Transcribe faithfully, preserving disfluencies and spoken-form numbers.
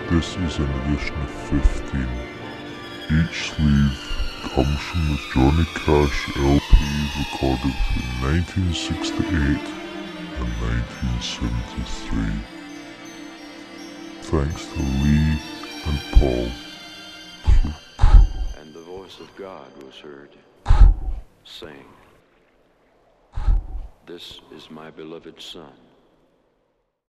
This is an edition of fifteen. Each sleeve comes from the Johnny Cash L P recorded between nineteen sixty-eight and nineteen seventy-three. Thanks to Lee and Paul. And the voice of God was heard, saying, "This is my beloved Son,